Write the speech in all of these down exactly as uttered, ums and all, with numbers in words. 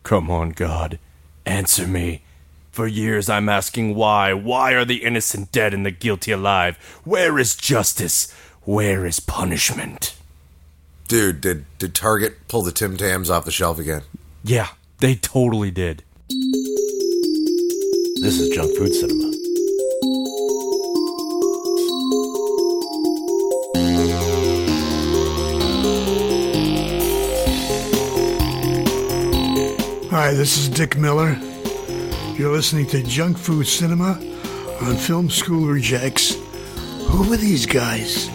Come on, God, answer me. For years I'm asking why. Why are the innocent dead and the guilty alive? Where is justice? Where is punishment? Dude, did, did Target pull the Tim Tams off the shelf again? Yeah, they totally did. This is Junk Food Cinema. Hi, this is Dick Miller. You're listening to Junk Food Cinema on Film School Rejects. Who are these guys?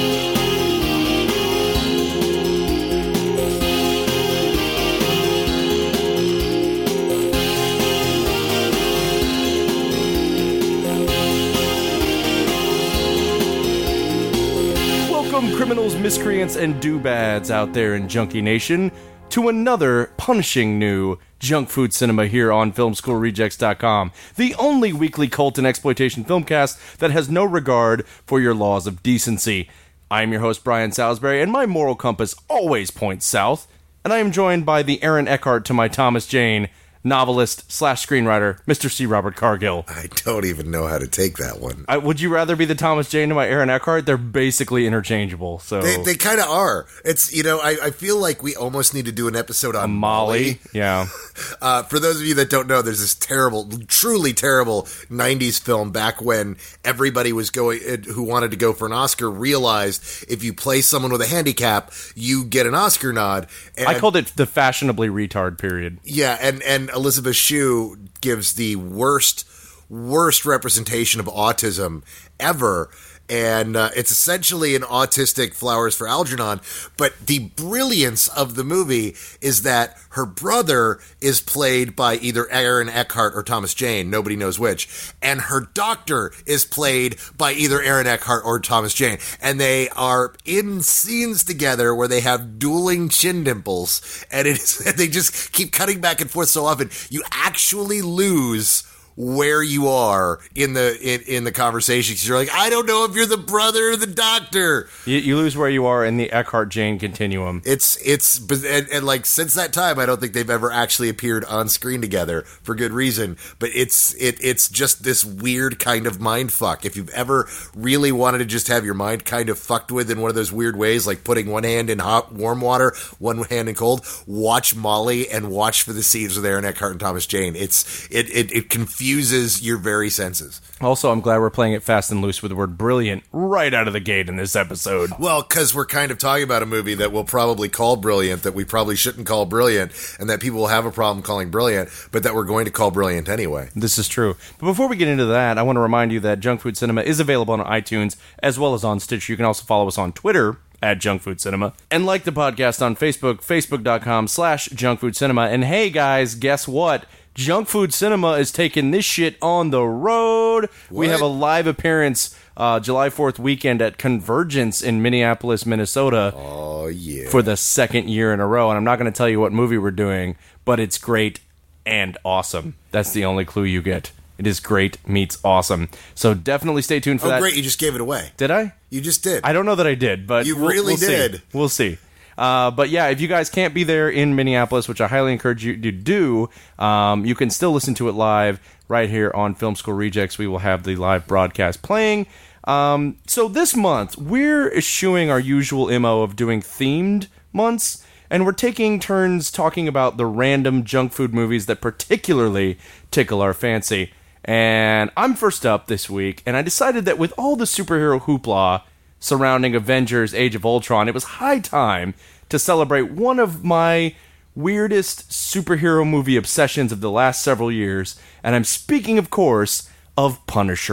Welcome, criminals, miscreants, and do-bads out there in Junkie Nation, to another punishing new Junk Food Cinema here on film school rejects dot com, the only weekly cult and exploitation filmcast that has no regard for your laws of decency. I am your host, Brian Salisbury, and my moral compass always points south, and I am joined by the Aaron Eckhart to my Thomas Jane, novelist slash screenwriter, Mister C. Robert Cargill. I don't even know how to take that one. I, would you rather be the Thomas Jane to my Aaron Eckhart? They're basically interchangeable. So They, they kind of are. It's, you know, I, I feel like we almost need to do an episode on Molly. Molly. Yeah. Uh, for those of you that don't know, there's this terrible, truly terrible nineties film back when everybody was going, who wanted to go for an Oscar realized if you play someone with a handicap, you get an Oscar nod. And, I called it the fashionably retard period. Yeah, and, and Elizabeth Shue gives the worst, worst representation of autism ever. And uh, it's essentially an autistic Flowers for Algernon. But the brilliance of the movie is that her brother is played by either Aaron Eckhart or Thomas Jane. Nobody knows which. And her doctor is played by either Aaron Eckhart or Thomas Jane. And they are in scenes together where they have dueling chin dimples. And it is, they just keep cutting back and forth so often. You actually lose where you are in the in, in the conversation, because you're like, I don't know if you're the brother or the doctor. You, you lose where you are in the Eckhart-Jane continuum. It's it's and, and like since that time, I don't think they've ever actually appeared on screen together for good reason. But it's it it's just this weird kind of mind fuck. If you've ever really wanted to just have your mind kind of fucked with in one of those weird ways, like putting one hand in hot warm water, one hand in cold, watch Molly and watch for the scenes with Aaron Eckhart and Thomas Jane. It's it it it confuses your very senses. Also, I'm glad we're playing it fast and loose with the word brilliant right out of the gate in this episode. Well, because we're kind of talking about a movie that we'll probably call brilliant, that we probably shouldn't call brilliant, and that people will have a problem calling brilliant, but that we're going to call brilliant anyway. This is true. But before we get into that, I want to remind you that Junk Food Cinema is available on iTunes as well as on Stitcher. You can also follow us on Twitter at Junk Food Cinema, and like the podcast on Facebook, facebook.com slash Junk Food Cinema. And hey guys, guess what? Junk Food Cinema is taking this shit on the road. What? We have a live appearance uh, July fourth weekend at Convergence in Minneapolis, Minnesota. Oh, yeah. For the second year in a row. And I'm not going to tell you what movie we're doing, but it's great and awesome. That's the only clue you get. It is great meets awesome. So definitely stay tuned for oh, that. Oh, great. You just gave it away. Did I? You just did. I don't know that I did, but you we'll, really we'll did. See. We'll see. Uh, but yeah, if you guys can't be there in Minneapolis, which I highly encourage you to do, um, you can still listen to it live right here on Film School Rejects. We will have the live broadcast playing. Um, so this month, we're eschewing our usual M O of doing themed months, and we're taking turns talking about the random junk food movies that particularly tickle our fancy. And I'm first up this week, and I decided that with all the superhero hoopla surrounding Avengers Age of Ultron, it was high time to celebrate one of my weirdest superhero movie obsessions of the last several years, and I'm speaking, of course, of Punisher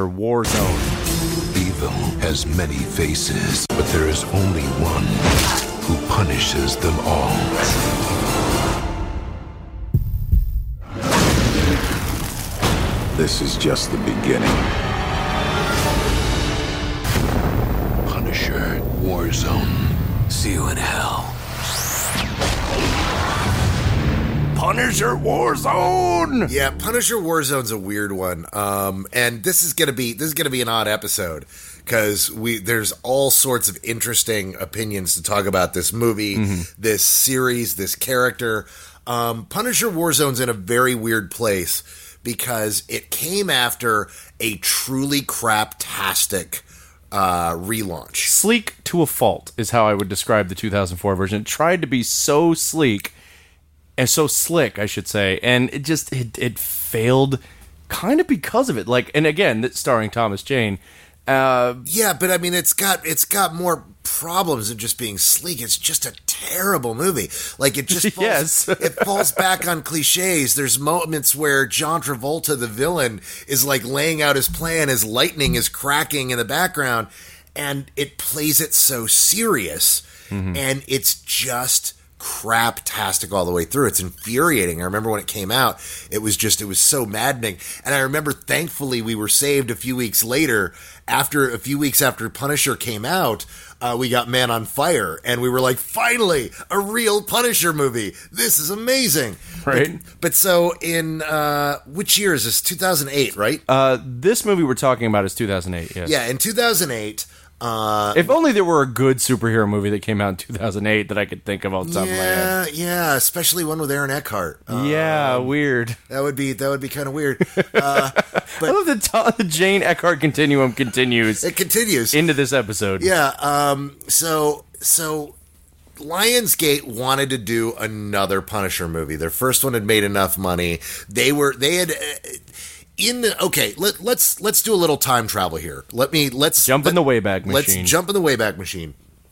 Warzone. Evil has many faces, but there is only one who punishes them all. This is just the beginning. Punisher Warzone. See you in hell. Punisher Warzone. Yeah, Punisher Warzone's a weird one, um, and this is gonna be this is gonna be an odd episode because we there's all sorts of interesting opinions to talk about this movie, mm-hmm. this series, this character. Um, Punisher Warzone's in a very weird place because it came after a truly craptastic uh, relaunch. Sleek to a fault is how I would describe the two thousand four version. It tried to be so sleek and so slick, I should say, and it just it, it failed kind of because of it. Like, and again, starring Thomas Jane. Uh, yeah, but I mean, it's got it's got more problems than just being sleek. It's just a terrible movie. Like, it just falls, yes. it falls back on cliches. There's moments where John Travolta, the villain, is like laying out his plan as lightning is cracking in the background, and it plays it so serious, mm-hmm. and it's just craptastic all the way through. It's infuriating. I remember when it came out, it was just, it was so maddening. And I remember, thankfully, we were saved a few weeks later. After a few weeks after Punisher came out, uh, we got Man on Fire, and we were like, finally, a real Punisher movie. This is amazing. Right. But, but so in, uh, which year is this? two thousand eight, right? Uh, this movie we're talking about is two thousand eight, yes. Yeah, in two thousand eight... Uh, if only there were a good superhero movie that came out in two thousand eight that I could think of off the top yeah, of my head. Yeah, especially one with Aaron Eckhart. Um, yeah, weird. That would be that would be kind of weird. Uh, but I love the, t- the Jane Eckhart continuum continues. It continues into this episode. Yeah. Um. So so. Lionsgate wanted to do another Punisher movie. Their first one had made enough money. They were they had. Uh, In the, okay, let, let's let's do a little time travel here. Let me let's jump let, in the Wayback Machine. Let's jump in the Wayback Machine.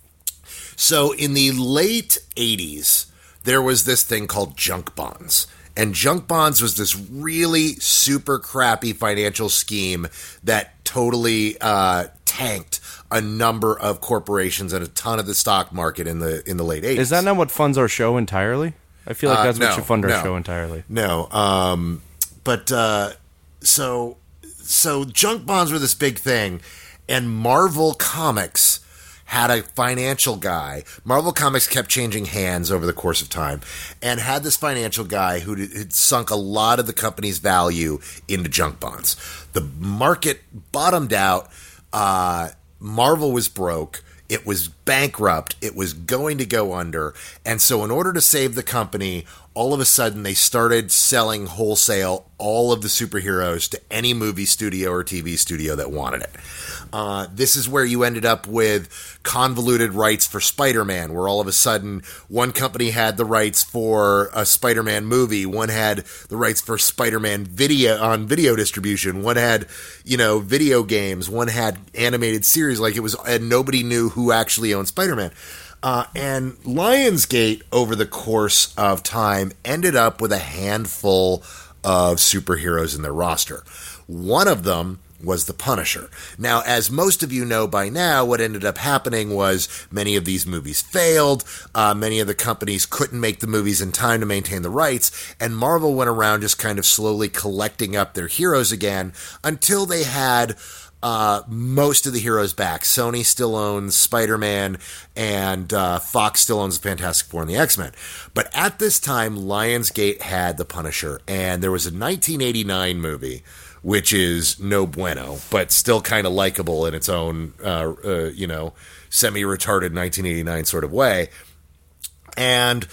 So in the late eighties, there was this thing called junk bonds. And junk bonds was this really super crappy financial scheme that totally uh, tanked a number of corporations and a ton of the stock market in the in the late eighties. Is that not what funds our show entirely? I feel like that's uh, no, what should fund our no, show entirely. No, um, but. Uh, So, so junk bonds were this big thing, and Marvel Comics had a financial guy. Marvel Comics kept changing hands over the course of time, and had this financial guy who had sunk a lot of the company's value into junk bonds. The market bottomed out. Uh, Marvel was broke. It was bankrupt. It was going to go under. And so in order to save the company, all of a sudden they started selling wholesale all of the superheroes to any movie studio or T V studio that wanted it. Uh, this is where you ended up with convoluted rights for Spider-Man, where all of a sudden one company had the rights for a Spider-Man movie, one had the rights for Spider-Man video on video distribution, one had, you know, video games, one had animated series. Like, it was, and nobody knew who actually owned Spider-Man. Uh, and Lionsgate, over the course of time, ended up with a handful of superheroes in their roster. One of them was the Punisher. Now, as most of you know by now, what ended up happening was many of these movies failed. Uh, many of the companies couldn't make the movies in time to maintain the rights, and Marvel went around just kind of slowly collecting up their heroes again until they had Uh, most of the heroes back. Sony still owns Spider-Man, and uh, Fox still owns the Fantastic Four and the X-Men. But at this time, Lionsgate had the Punisher, and there was a nineteen eighty-nine movie, which is no bueno, but still kind of likable in its own, uh, uh, you know, semi-retarded nineteen eighty-nine sort of way. And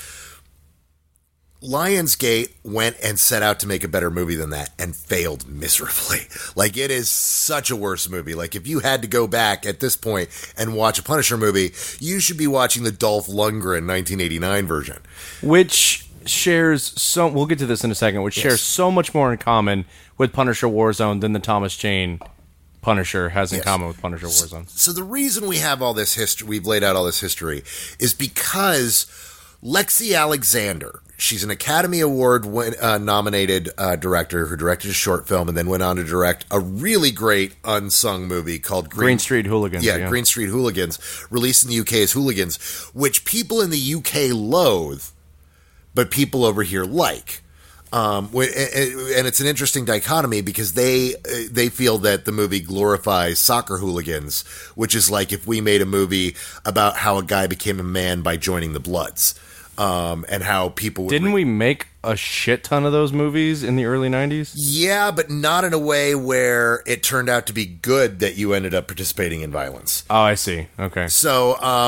Lionsgate went and set out to make a better movie than that and failed miserably. Like, it is such a worse movie. Like, if you had to go back at this point and watch a Punisher movie, you should be watching the Dolph Lundgren nineteen eighty-nine version. Which shares so, we'll get to this in a second, which yes. shares so much more in common with Punisher Warzone than the Thomas Jane Punisher has in yes. common with Punisher Warzone. So, so the reason we have all this history, we've laid out all this history, is because Lexi Alexander, she's an Academy Award win, uh, nominated uh, director who directed a short film and then went on to direct a really great unsung movie called Green, Green Street Hooligans. Yeah, yeah, Green Street Hooligans, released in the U K as Hooligans, which people in the U K loathe, but people over here like. Um, and it's an interesting dichotomy because they they feel that the movie glorifies soccer hooligans, which is like if we made a movie about how a guy became a man by joining the Bloods. Um, and how people would Didn't re- we make a shit ton of those movies in the early nineties? Yeah, but not in a way where it turned out to be good that you ended up participating in violence. Oh, I see. Okay. So, um,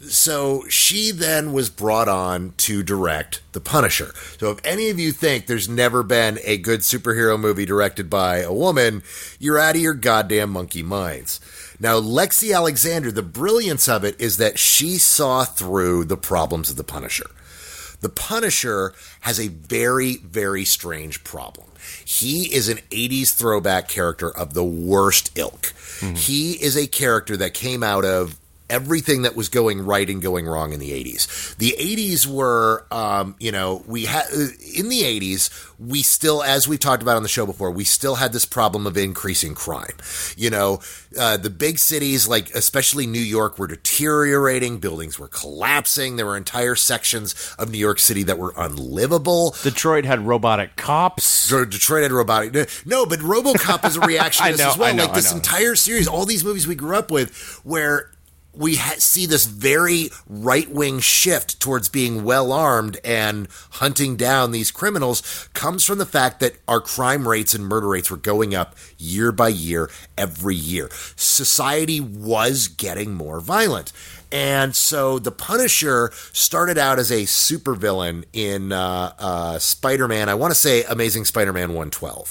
so she then was brought on to direct The Punisher. So if any of you think there's never been a good superhero movie directed by a woman, you're out of your goddamn monkey minds. Now, Lexi Alexander, the brilliance of it is that she saw through the problems of The Punisher. The Punisher has a very, very strange problem. He is an eighties throwback character of the worst ilk. Mm-hmm. He is a character that came out of everything that was going right and going wrong in the eighties. The eighties were, um, you know, we had, in the eighties, we still, as we've talked about on the show before, we still had this problem of increasing crime. You know, uh, the big cities, like especially New York, were deteriorating. Buildings were collapsing. There were entire sections of New York City that were unlivable. Detroit had robotic cops. Detroit had robotic. No, but RoboCop is a reaction to this know, as well. I know, like this I know. entire series, all these movies we grew up with, where we ha- see this very right-wing shift towards being well-armed and hunting down these criminals comes from the fact that our crime rates and murder rates were going up year by year, every year. Society was getting more violent. And so The Punisher started out as a supervillain in uh, uh, Spider-Man, I want to say Amazing Spider-Man one twelve.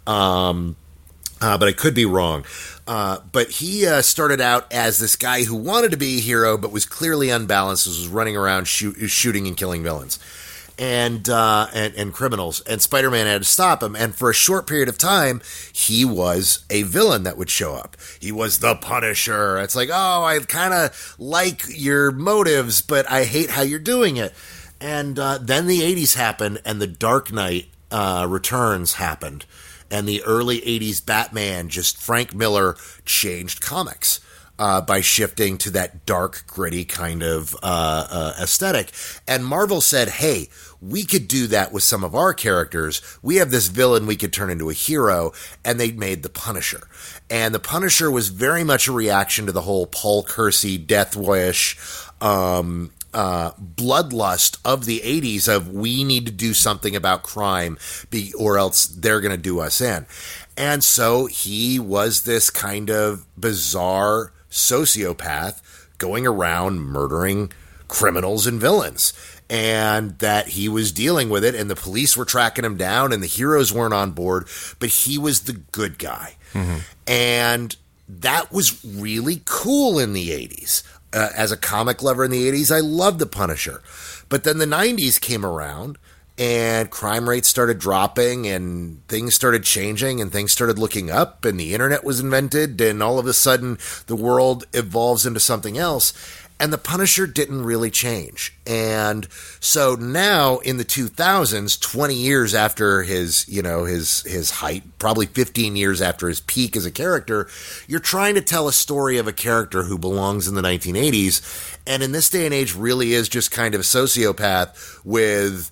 Um, uh, but I could be wrong. Uh, but he uh, started out as this guy who wanted to be a hero, but was clearly unbalanced, was running around shoot, shooting and killing villains and, uh, and and criminals. And Spider-Man had to stop him. And for a short period of time, he was a villain that would show up. He was the Punisher. It's like, oh, I kind of like your motives, but I hate how you're doing it. And uh, then the eighties happened, and the Dark Knight uh, Returns happened. And the early eighties Batman, just Frank Miller changed comics uh, by shifting to that dark, gritty kind of uh, uh, aesthetic. And Marvel said, hey, we could do that with some of our characters. We have this villain we could turn into a hero. And they made The Punisher. And The Punisher was very much a reaction to the whole Paul Kersey, Death Wish, um, Uh, bloodlust of the eighties of we need to do something about crime be, or else they're going to do us in. And so he was this kind of bizarre sociopath going around murdering criminals and villains, and that he was dealing with it, and the police were tracking him down and the heroes weren't on board, but he was the good guy. Mm-hmm. And that was really cool in the eighties. Uh, as a comic lover in the eighties, I loved The Punisher. But then the nineties came around and crime rates started dropping and things started changing and things started looking up and the internet was invented and all of a sudden the world evolves into something else. And The Punisher didn't really change. And so now in the two thousands, twenty years after his, you know, his his height, probably fifteen years after his peak as a character, you're trying to tell a story of a character who belongs in the nineteen eighties. And in this day and age really is just kind of a sociopath with,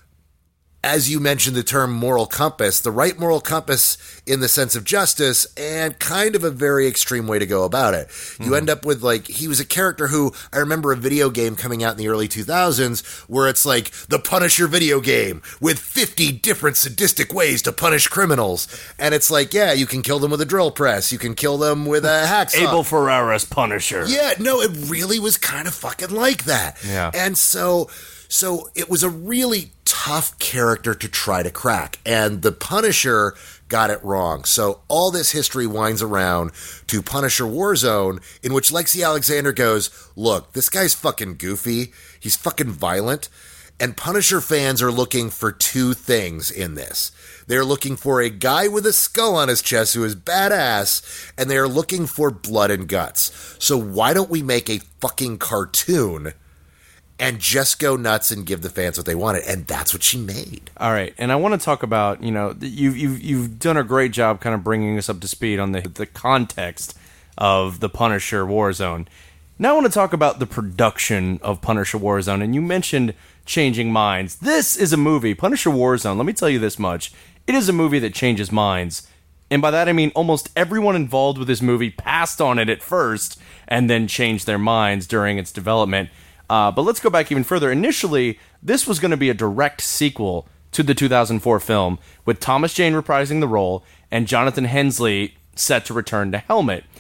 as you mentioned the term moral compass, the right moral compass in the sense of justice and kind of a very extreme way to go about it. Mm-hmm. You end up with like, he was a character who, I remember a video game coming out in the early two thousands where it's like the Punisher video game with fifty different sadistic ways to punish criminals. And it's like, yeah, you can kill them with a drill press. You can kill them with a hacksaw. Abel Ferrara's Punisher. Yeah, no, it really was kind of fucking like that. Yeah. And so... So it was a really tough character to try to crack, and The Punisher got it wrong. So all this history winds around to Punisher Warzone, in which Lexi Alexander goes, look, this guy's fucking goofy, he's fucking violent, and Punisher fans are looking for two things in this. They're looking for a guy with a skull on his chest who is badass, and they're looking for blood and guts. So why don't we make a fucking cartoon and just go nuts and give the fans what they wanted, and that's what she made. All right, and I want to talk about, you know, you've you've you've done a great job kind of bringing us up to speed on the the context of the Punisher Warzone. Now I want to talk about the production of Punisher Warzone, and you mentioned changing minds. This is a movie, Punisher Warzone. Let me tell you this much: it is a movie that changes minds, and by that I mean almost everyone involved with this movie passed on it at first, and then changed their minds during its development. Uh, but let's go back even further. Initially, this was going to be a direct sequel to the two thousand four film, with Thomas Jane reprising the role and Jonathan Hensley set to return to Helmet.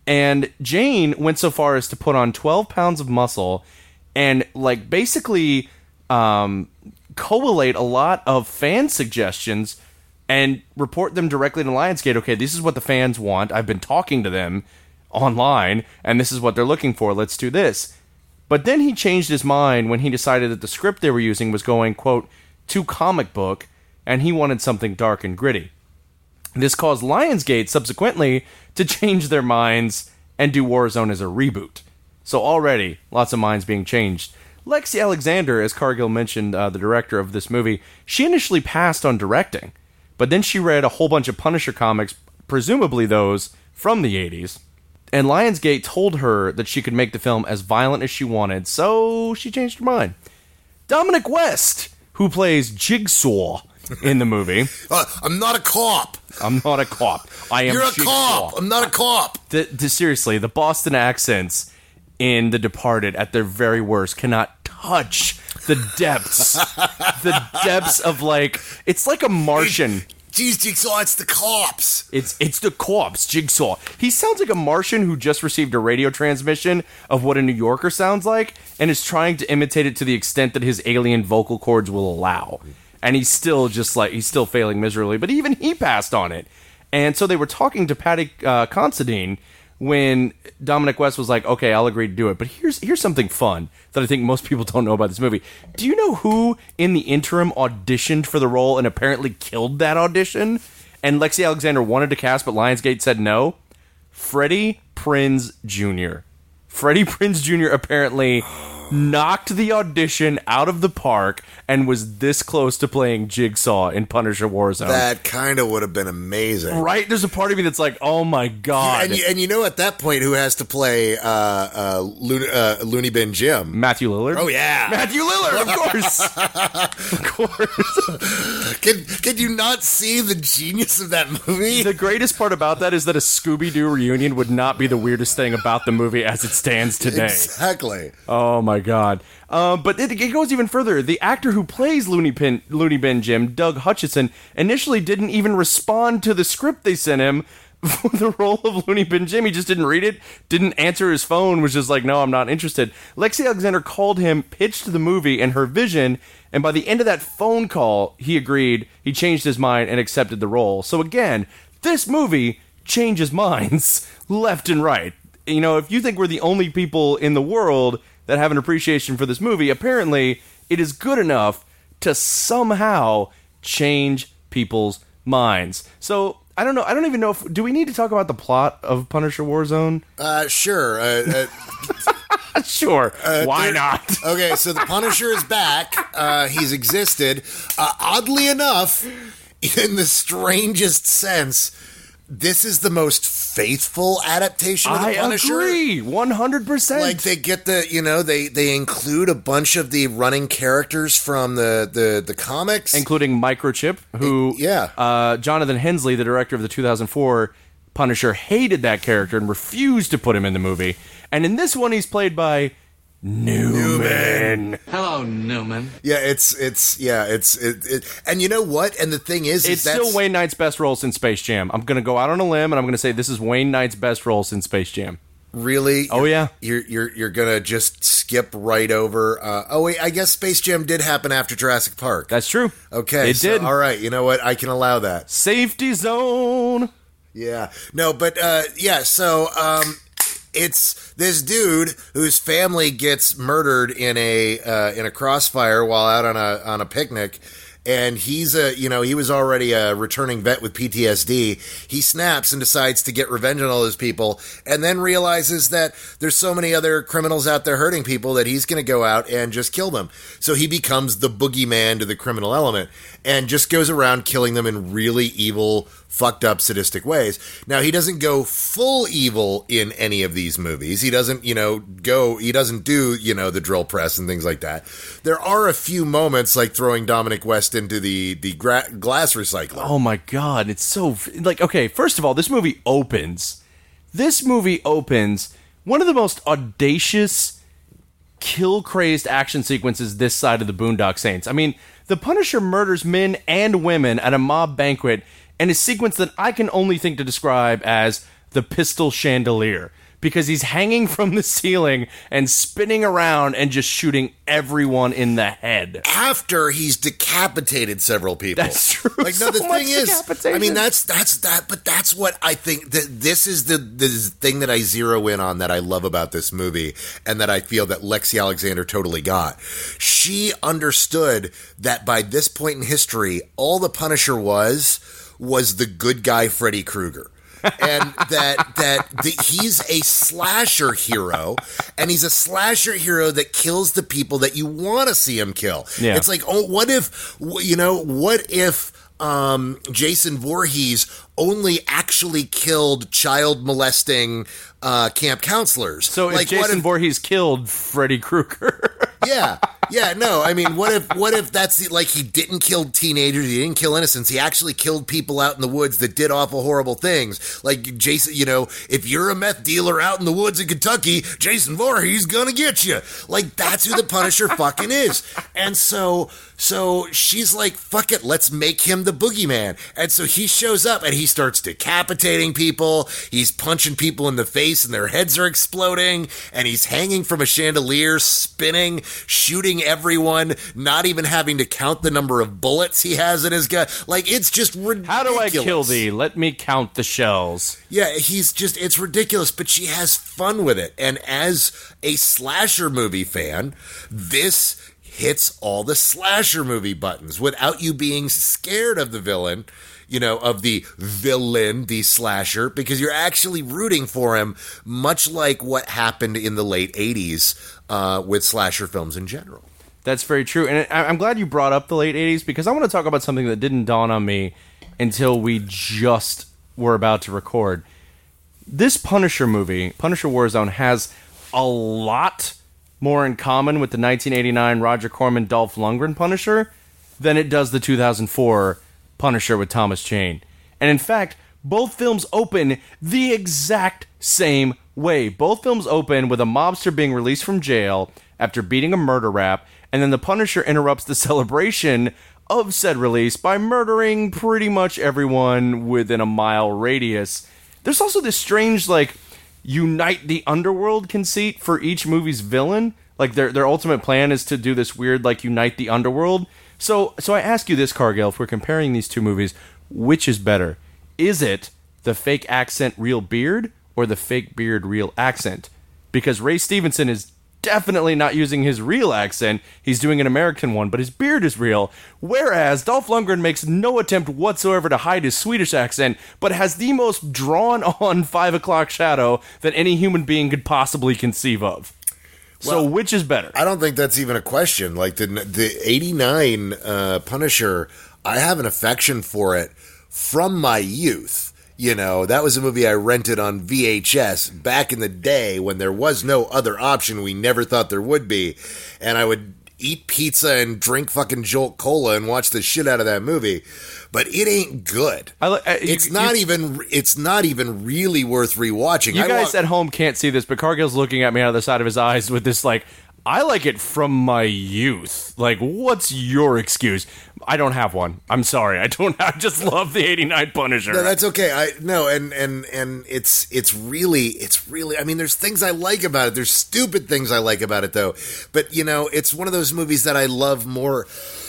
And Jane went so far as to put on twelve pounds of muscle and, like, basically um, collate a lot of fan suggestions and report them directly to Lionsgate. Okay, this is what the fans want. I've been talking to them online, and this is what they're looking for. Let's do this. But then he changed his mind when he decided that the script they were using was going, quote, too comic book, and he wanted something dark and gritty. This caused Lionsgate, subsequently, to change their minds and do Warzone as a reboot. So already, lots of minds being changed. Lexi Alexander, as Cargill mentioned, uh, the director of this movie, she initially passed on directing, but then she read a whole bunch of Punisher comics, presumably those from the eighties, and Lionsgate told her that she could make the film as violent as she wanted, so she changed her mind. Dominic West, who plays Jigsaw in the movie. Uh, I'm not a cop. I'm not a cop. I am You're a Jigsaw. cop. I'm not a cop. The, the, seriously, the Boston accents in The Departed, at their very worst, cannot touch the depths. the depths of, like, it's like a Martian. Jeez, Jigsaw, it's the cops. It's it's the cops, Jigsaw. He sounds like a Martian who just received a radio transmission of what a New Yorker sounds like and is trying to imitate it to the extent that his alien vocal cords will allow. And he's still just like, he's still failing miserably. But even he passed on it. And so they were talking to Patty uh, Considine when Dominic West was like, okay, I'll agree to do it. But here's here's something fun that I think most people don't know about this movie. Do you know who, in the interim, auditioned for the role and apparently killed that audition? And Lexi Alexander wanted to cast, but Lionsgate said no? Freddie Prinze Junior Freddie Prinze Junior apparently knocked the audition out of the park and was this close to playing Jigsaw in Punisher Warzone. That kind of would have been amazing. Right? There's a part of me that's like, oh my God. And you, and you know at that point who has to play uh, uh, Looney, uh, Looney Bin Jim? Matthew Lillard? Oh, yeah. Matthew Lillard, of course. Of course. Can, can you not see the genius of that movie? The greatest part about that is that a Scooby-Doo reunion would not be the weirdest thing about the movie as it stands today. Exactly. Oh my God. Uh, but it, it goes even further. The actor who plays Looney, Pin, Looney Bin Jim, Doug Hutchison, initially didn't even respond to the script they sent him for the role of Looney Bin Jim. He just didn't read it, didn't answer his phone, was just like, no, I'm not interested. Lexi Alexander called him, pitched the movie and her vision, and by the end of that phone call, he agreed, he changed his mind and accepted the role. So again, this movie changes minds left and right. You know, if you think we're the only people in the world that have an appreciation for this movie, apparently it is good enough to somehow change people's minds. So, I don't know, I don't even know if, do we need to talk about the plot of Punisher Warzone? Uh, sure. Uh, uh, sure. uh, Why there- not? Okay, so the Punisher is back. Uh, he's existed. Uh, oddly enough, in the strangest sense, this is the most faithful adaptation of the I Punisher. agree, one hundred percent. Like they get the, you know, they, they include a bunch of the running characters from the, the, the comics. Including Microchip, who, Yeah. uh, Jonathan Hensley, the director of the two thousand four Punisher, hated that character and refused to put him in the movie. And in this one, he's played by Newman. Hello, Newman. Yeah, it's, it's, yeah, it's, it, it, and you know what? And the thing is, It's is that's, still Wayne Knight's best role since Space Jam. I'm going to go out on a limb and I'm going to say this is Wayne Knight's best role since Space Jam. Really? Oh, You're- yeah. You're you're you're gonna just skip right over. Uh, oh wait, I guess Space Jam did happen after Jurassic Park. That's true. Okay, It so, did. All right, you know what? I can allow that. Safety zone. Yeah. No, but uh, yeah. So um, it's this dude whose family gets murdered in a uh, in a crossfire while out on a on a picnic. And he's a, you know, he was already a returning vet with P T S D. He snaps and decides to get revenge on all those people, and then realizes that there's so many other criminals out there hurting people that he's going to go out and just kill them. So he becomes the boogeyman to the criminal element and just goes around killing them in really evil, fucked up, sadistic ways. Now, he doesn't go full evil in any of these movies. He doesn't, you know, go, he doesn't do, you know, the drill press and things like that. There are a few moments like throwing Dominic West into the, the gra- glass recycler. Oh my God, it's so, like, okay, first of all, this movie opens. This movie opens one of the most audacious, kill-crazed action sequences this side of the Boondock Saints. I mean, the Punisher murders men and women at a mob banquet in a sequence that I can only think to describe as the pistol chandelier. Because he's hanging from the ceiling and spinning around and just shooting everyone in the head. After he's decapitated several people. That's true. Like, no, the So thing much is, decapitation. I mean, that's that's that, but that's what I think. That this is the the thing that I zero in on that I love about this movie, and that I feel that Lexi Alexander totally got. She understood that by this point in history, all the Punisher was was the good guy Freddy Krueger. and that that the, he's a slasher hero, and he's a slasher hero that kills the people that you want to see him kill. Yeah. It's like, oh, what if, you know, what if um, Jason Voorhees only actually killed child molesting uh, camp counselors? So if like, Jason what if, Voorhees killed Freddy Krueger. yeah, yeah, no, I mean, what if, what if that's the, like, he didn't kill teenagers, he didn't kill innocents, he actually killed people out in the woods that did awful, horrible things. Like, Jason, you know, if you're a meth dealer out in the woods in Kentucky, Jason Voorhees gonna get you. Like, that's who the Punisher fucking is. And so, so she's like, fuck it, let's make him the boogeyman. And so he shows up and he starts decapitating people, he's punching people in the face and their heads are exploding, and he's hanging from a chandelier, spinning, shooting everyone, not even having to count the number of bullets he has in his gun. Like, it's just ridiculous. How do I kill thee? Let me count the shells. Yeah, he's just, it's ridiculous, but she has fun with it. And as a slasher movie fan, this hits all the slasher movie buttons without you being scared of the villain, you know, of the villain, the slasher, because you're actually rooting for him, much like what happened in the late eighties uh, with slasher films in general. That's very true. And I'm glad you brought up the late eighties, because I want to talk about something that didn't dawn on me until we just were about to record. This Punisher movie, Punisher Warzone, has a lot more in common with the nineteen eighty-nine Roger Corman Dolph Lundgren Punisher than it does the two thousand four Punisher with Thomas Jane. And in fact, both films open the exact same way. Both films open with a mobster being released from jail after beating a murder rap, and then the Punisher interrupts the celebration of said release by murdering pretty much everyone within a mile radius. There's also this strange, like, unite the underworld conceit for each movie's villain. Like, their their ultimate plan is to do this weird, like, unite the underworld. So so I ask you this, Cargill, if we're comparing these two movies, which is better? Is it the fake accent, real beard, or the fake beard, real accent? Because Ray Stevenson is definitely not using his real accent. He's doing an American one, but his beard is real. Whereas Dolph Lundgren makes no attempt whatsoever to hide his Swedish accent, but has the most drawn-on five o'clock shadow that any human being could possibly conceive of. So Well, which is better? I don't think that's even a question. Like, the the eighty-nine uh, Punisher, I have an affection for it from my youth. You know, that was a movie I rented on V H S back in the day when there was no other option. We never thought there would be. And I would eat pizza and drink fucking Jolt Cola and watch the shit out of that movie. But it ain't good. I, uh, it's you, not you, even it's not even really worth rewatching. You I guys wa- at home can't see this, but Cargill's looking at me out of the side of his eyes with this, like, I like it from my youth. Like, what's your excuse? I don't have one. I'm sorry. I don't. I just love the eighty-nine Punisher. No, that's okay. I no, and and and it's it's really it's really. I mean, there's things I like about it. There's stupid things I like about it, though. But you know, it's one of those movies that I love more.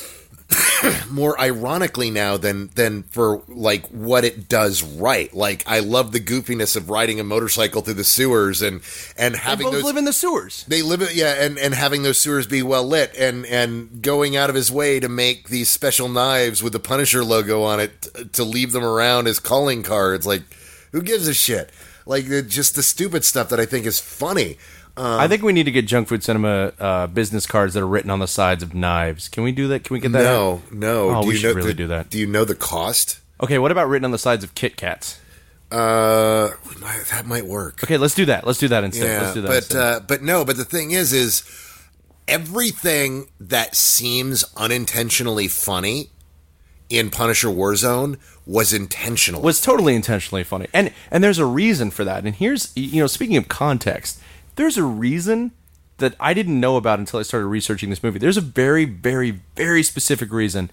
more ironically now than than for like what it does right. Like, I love the goofiness of riding a motorcycle through the sewers and and having they both those live in the sewers. They live it, yeah, and and having those sewers be well lit, and and going out of his way to make these special knives with the Punisher logo on it t- to leave them around as calling cards. Like, who gives a shit? Like, the, just the stupid stuff that I think is funny. Um, I think we need to get Junk Food Cinema uh, business cards that are written on the sides of knives. Can we do that? Can we get that? No, out? no. Oh, do we you should know really the, do that. Do you know the cost? Okay, what about written on the sides of Kit Kats? Uh, we might, that might work. Okay, let's do that. Let's do that instead. Yeah, let's do that but instead. uh, but no. But the thing is, is everything that seems unintentionally funny in Punisher Warzone was intentional. Was totally intentionally funny, and and there's a reason for that. And here's, you know, speaking of context, there's a reason that I didn't know about until I started researching this movie. There's a very, very, very specific reason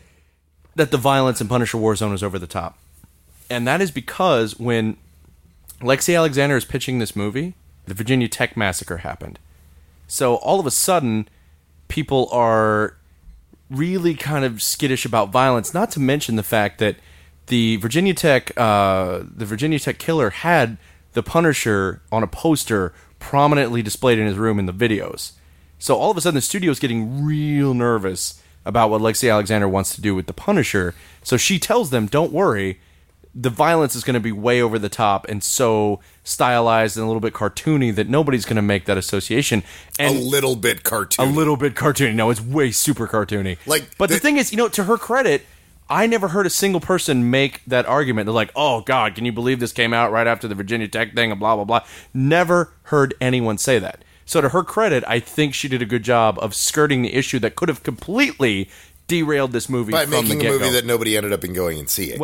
that the violence in Punisher Warzone is over the top. And that is because when Lexi Alexander is pitching this movie. The Virginia Tech massacre happened. So all of a sudden, people are really kind of skittish about violence, not to mention the fact that the Virginia Tech uh, the Virginia Tech killer had the Punisher on a poster prominently displayed in his room in the videos. So all of a sudden, the studio is getting real nervous about what Lexi Alexander wants to do with the Punisher. So she tells them, don't worry, the violence is going to be way over the top and so stylized and a little bit cartoony that nobody's going to make that association. And a little bit cartoony. A little bit cartoony. No, it's way super cartoony. Like, but the, the thing is, you know, to her credit, I never heard a single person make that argument. They're like, oh, God, can you believe this came out right after the Virginia Tech thing and blah, blah, blah. Never heard anyone say that. So to her credit, I think she did a good job of skirting the issue that could have completely derailed this movie by from making the get-go. a movie that nobody ended up in going and seeing.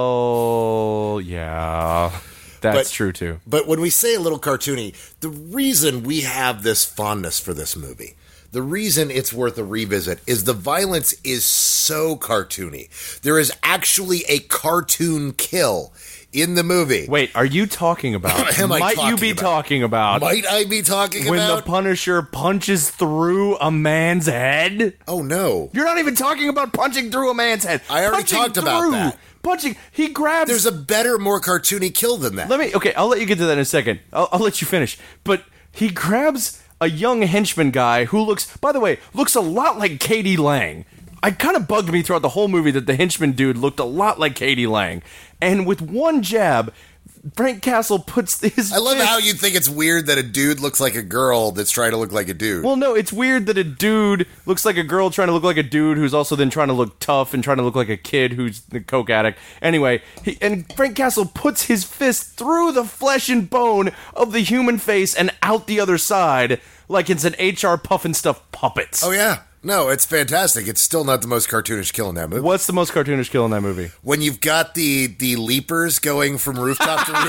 Well, yeah, that's but, true too. But when we say a little cartoony, the reason we have this fondness for this movie, the reason it's worth a revisit, is the violence is so cartoony. There is actually a cartoon kill in the movie. Wait, are you talking about? Am I might talking you be about, talking about? Might I be talking when about the Punisher punches through a man's head? Oh no! You're not even talking about punching through a man's head. I already punching talked about through, that. Punching. He grabs. There's a better, more cartoony kill than that. Let me. Okay, I'll let you get to that in a second. I'll, I'll let you finish. But he grabs a young henchman guy who looks, by the way, looks a lot like Katie Lang. It kind of bugged me throughout the whole movie that the henchman dude looked a lot like Katie Lang. And with one jab, Frank Castle puts his I love fist- how you think it's weird that a dude looks like a girl that's trying to look like a dude. Well, no, it's weird that a dude looks like a girl trying to look like a dude who's also then trying to look tough and trying to look like a kid who's the coke addict. Anyway, he, and Frank Castle puts his fist through the flesh and bone of the human face and out the other side like it's an H R Puffin Stuff puppets. Oh, yeah. No, it's fantastic. It's still not the most cartoonish kill in that movie. What's the most cartoonish kill in that movie? When you've got the, the leapers going from rooftop to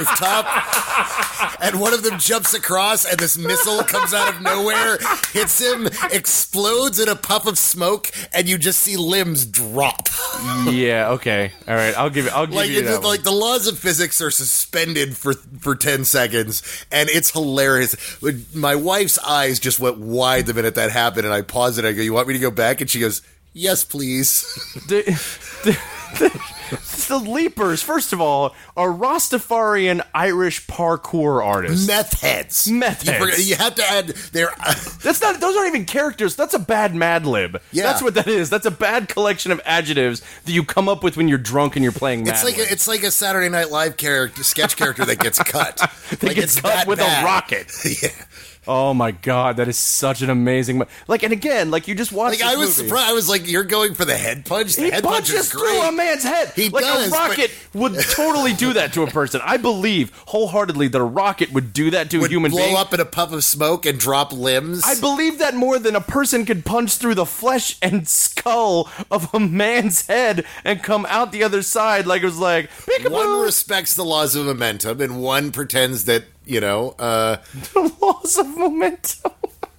rooftop, and one of them jumps across, and this missile comes out of nowhere, hits him, explodes in a puff of smoke, and you just see limbs drop. Yeah, okay. All right, I'll give it. I'll give Like, you it's, that one. like the laws of physics are suspended for for ten seconds, and it's hilarious. My wife's eyes just went wide the minute that happened, and I paused it. I go, "You want me to go back?" And she goes, "Yes, please." the, the, the, the Leapers, first of all, are Rastafarian Irish parkour artists. Meth heads. Meth You, heads. forget- you have to add their. That's not. Those aren't even characters. That's a bad Mad Lib. Yeah. That's what that is. That's a bad collection of adjectives that you come up with when you're drunk and you're playing Mad It's like Lib. a, it's like a Saturday Night Live character, sketch character that gets cut. That like gets it's cut that with bad. a rocket. Yeah. Oh my god, that is such an amazing. Mo- like, and again, like you just watched. Like this I was movie. surprised. I was like, "You're going for the head punch? The He head punch punches is through great." a man's head. He like does, a but- rocket would totally do that to a person. I believe wholeheartedly that a rocket would do that to Would a human blow being. up in a puff of smoke and drop limbs. I believe that more than a person could punch through the flesh and skull of a man's head and come out the other side like it was like One peekaboo. respects the laws of momentum, and one pretends that you know. Uh, The laws of momentum.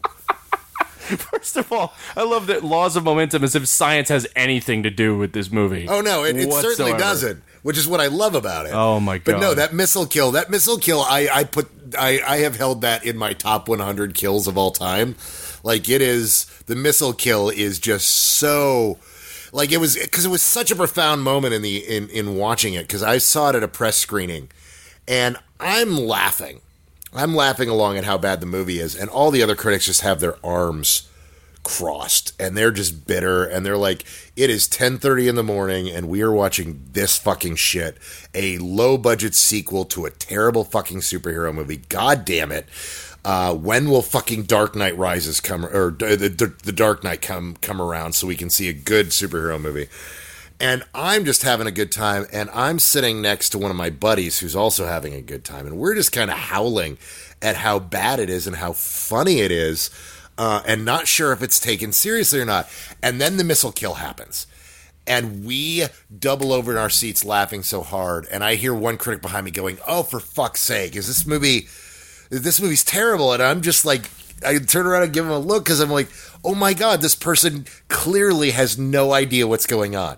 First of all, I love that laws of momentum as if science has anything to do with this movie. oh no, it, it certainly whatsoever. doesn't. Which is what I love about it. Oh, my But no, God. that missile kill, that missile kill, I, I put, I, I have held that in my top one hundred kills of all time. Like it is, the missile kill is just so, like it was, because it was such a profound moment in the in in watching it. Because I saw it at a press screening, and I'm laughing. I'm laughing along at how bad the movie is, and all the other critics just have their arms crossed, and they're just bitter, and they're like, it is ten thirty in the morning, and we are watching this fucking shit, a low-budget sequel to a terrible fucking superhero movie. God damn it. Uh, when will fucking Dark Knight Rises come, or the, the, the Dark Knight come come around so we can see a good superhero movie? And I'm just having a good time, and I'm sitting next to one of my buddies who's also having a good time, and we're just kind of howling at how bad it is and how funny it is, uh, and not sure if it's taken seriously or not. And then the missile kill happens, and we double over in our seats laughing so hard, and I hear one critic behind me going, "Oh, for fuck's sake, is this movie, this movie's terrible," and I'm just like, I turn around and give him a look, because I'm like, oh my god, this person clearly has no idea what's going on.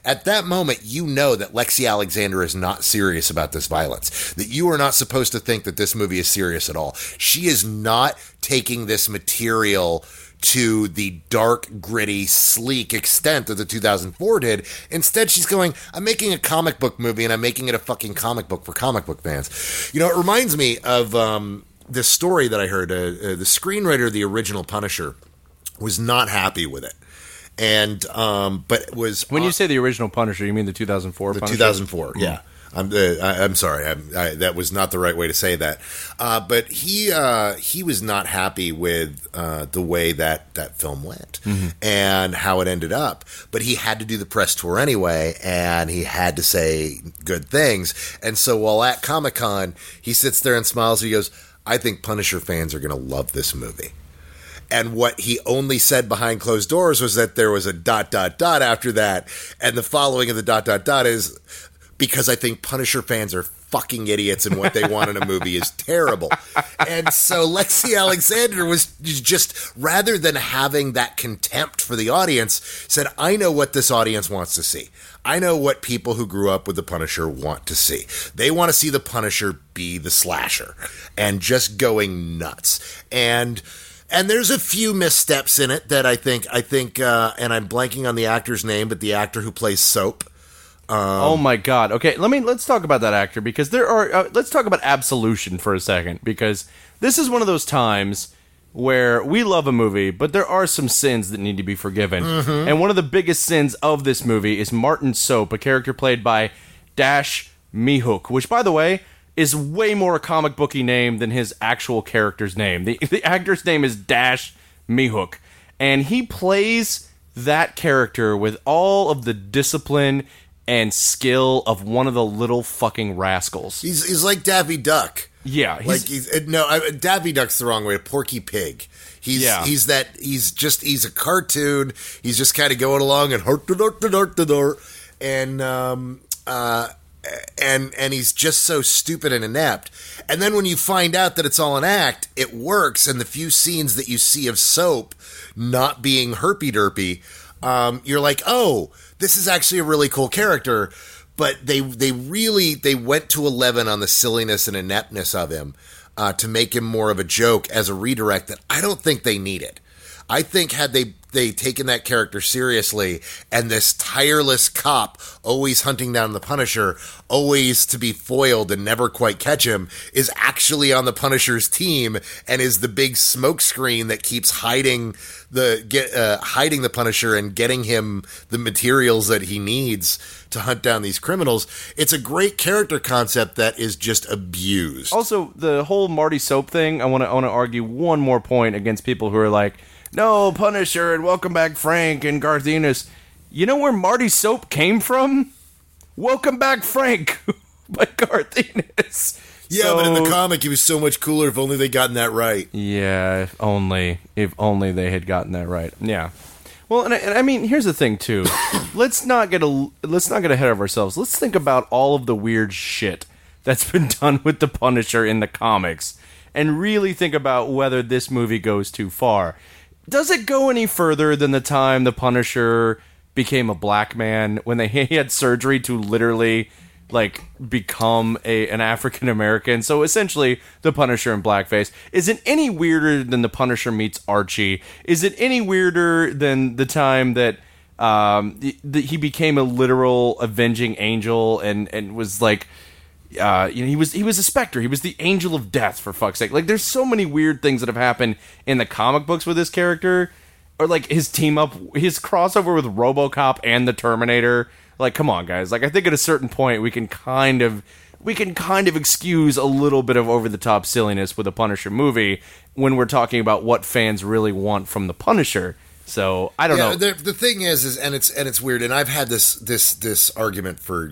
At that moment, you know that Lexi Alexander is not serious about this violence, that you are not supposed to think that this movie is serious at all. She is not taking this material to the dark, gritty, sleek extent that the two thousand four did. Instead, she's going, I'm making a comic book movie, and I'm making it a fucking comic book for comic book fans. You know, it reminds me of um, this story that I heard. Uh, uh, the screenwriter of the original Punisher was not happy with it. And, um, but it was... When you say the original Punisher, you mean the two thousand four the Punisher? two thousand four, mm-hmm. yeah. I'm, uh, I, I'm sorry. I'm, I, that was not the right way to say that. Uh, but he uh, he was not happy with uh, the way that that film went mm-hmm. and how it ended up. But he had to do the press tour anyway, and he had to say good things. And so while at Comic-Con, he sits there and smiles. And he goes, I think Punisher fans are going to love this movie. And what he only said behind closed doors was that there was a dot, dot, dot after that. And the following of the dot, dot, dot is... because I think Punisher fans are fucking idiots and what they want in a movie is terrible. And so Lexi Alexander was just, rather than having that contempt for the audience, said, I know what this audience wants to see. I know what people who grew up with the Punisher want to see. They want to see the Punisher be the slasher and just going nuts. And... And there's a few missteps in it that I think, I think, uh, and I'm blanking on the actor's name, but the actor who plays Soap. Um, oh my God! Okay, let me let's talk about that actor because there are. Uh, let's talk about Absolution for a second because this is one of those times where we love a movie, but there are some sins that need to be forgiven. Mm-hmm. And one of the biggest sins of this movie is Martin Soap, a character played by Dash Mihok, which, by the way, is way more a comic booky name than his actual character's name. The the actor's name is Dash Mihok, and he plays that character with all of the discipline and skill of one of the little fucking rascals. He's he's like Daffy Duck. Yeah, he's, like he's no I, Daffy Duck's the wrong way. Porky Pig. He's yeah. he's that he's just he's a cartoon. He's just kind of going along and heart to heart to heart to heart, and um uh and and he's just so stupid and inept. And then when you find out that it's all an act, it works. And the few scenes that you see of Soap not being herpy derpy, um, you're like, oh, this is actually a really cool character. But they they really they went to eleven on the silliness and ineptness of him uh, to make him more of a joke as a redirect that I don't think they needed. I think had they they taken that character seriously and this tireless cop always hunting down the Punisher, always to be foiled and never quite catch him, is actually on the Punisher's team and is the big smoke screen that keeps hiding the get uh, hiding the Punisher and getting him the materials that he needs to hunt down these criminals. It's a great character concept that is just abused. Also, the whole Marty Soap thing, I want to I want to argue one more point against people who are like, no, Punisher and Welcome Back Frank and Garth Ennis. You know where Marty Soap came from? Welcome Back Frank by Garth Ennis. Yeah, so, but in the comic, he was so much cooler. If only they'd gotten that right. Yeah, if only. If only they had gotten that right. Yeah. Well, and I, and I mean, here's the thing too. let's not get a let's not get ahead of ourselves. Let's think about all of the weird shit that's been done with the Punisher in the comics, and really think about whether this movie goes too far. Does it go any further than the time the Punisher became a black man when they he had surgery to literally like become a an African American? So essentially, the Punisher in blackface. Is it any weirder than the Punisher meets Archie? Is it any weirder than the time that um, the, the, he became a literal avenging angel and and was like, uh, you know, he was he was a Spectre. He was the Angel of Death, for fuck's sake. Like, there's so many weird things that have happened in the comic books with this character, or like his team up, his crossover with RoboCop and the Terminator. Like, come on, guys. Like, I think at a certain point we can kind of we can kind of excuse a little bit of over the top silliness with a Punisher movie when we're talking about what fans really want from the Punisher. So I don't yeah, know. The, the thing is, is and it's and it's weird. And I've had this this this argument for